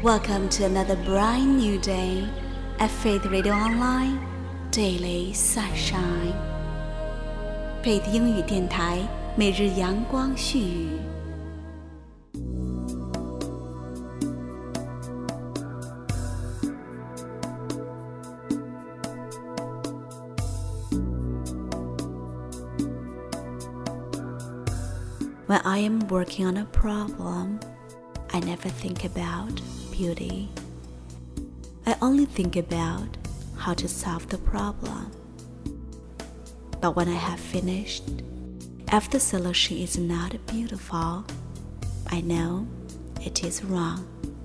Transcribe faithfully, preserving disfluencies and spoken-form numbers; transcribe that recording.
Welcome to another bright new day at Faith Radio Online Daily Sunshine。 Faith 英语电台每日阳光絮语。When I am working on a problem, I never think about beauty. I only think about how to solve the problem. But when I have finished, if the solution is not beautiful, I know it is wrong.